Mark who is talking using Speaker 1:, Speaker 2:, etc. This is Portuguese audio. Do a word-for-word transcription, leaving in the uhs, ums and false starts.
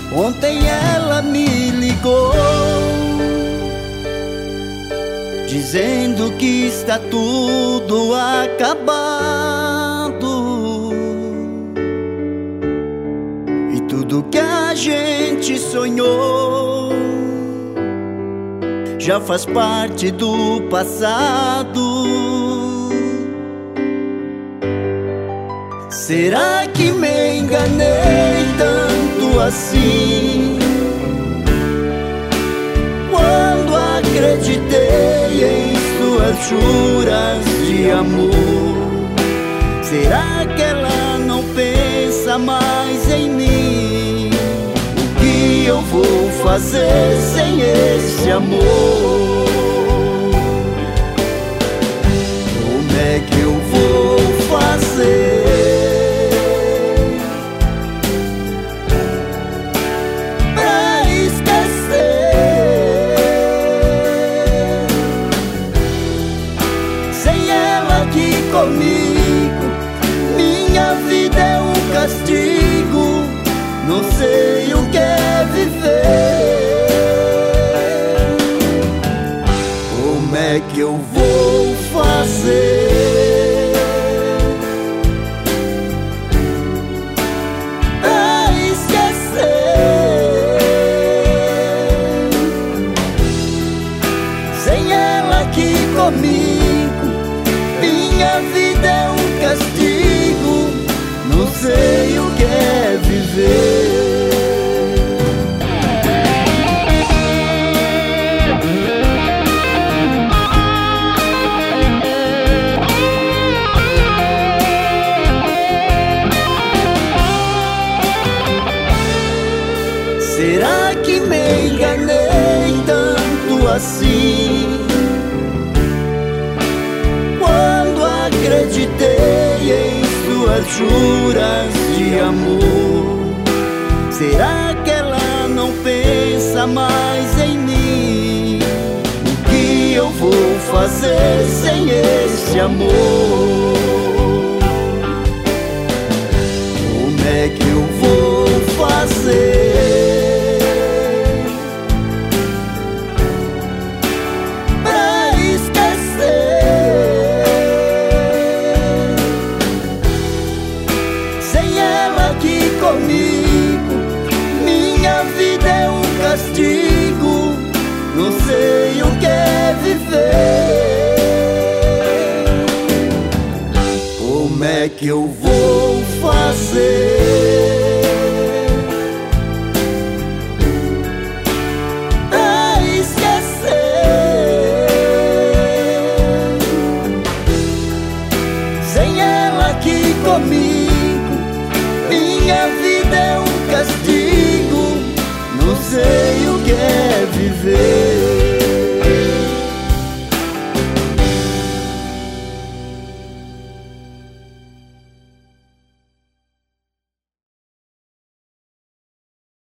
Speaker 1: Ontem ela me ligou, dizendo que está tudo acabado, e tudo que a gente sonhou já faz parte do passado. Será que me enganei tanto assim, quando acreditei em suas juras de amor? Será que ela não pensa mais em mim? O que eu vou fazer sem esse amor? Como é que eu vou fazer comigo? Minha vida é um castigo, não sei o que é viver. Como é que eu vou fazer pra esquecer sem ela aqui comigo? Minha vida é um castigo, não sei o que é viver. Será que me enganei tanto assim, acreditei em suas juras de amor? Será que ela não pensa mais em mim? O que eu vou fazer sem esse amor? Como é que eu vou fazer comigo? Minha vida é um castigo, não sei o que é viver. Como é que eu vou fazer pra esquecer sem ela aqui comigo?